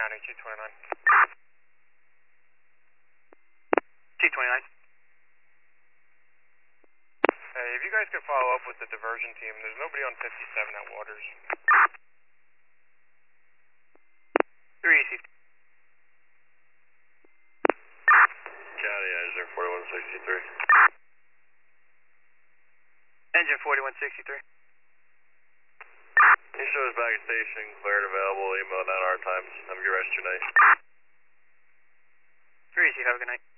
County, 229. 229. Hey, if you guys could follow up with the diversion team, there's nobody on 57 at Waters. 3 easy. County, Engine 4163. Engine 4163. He shows back at station, clear and available, email 9 hour times. Have a good rest of your night. 3 easy, have a good night.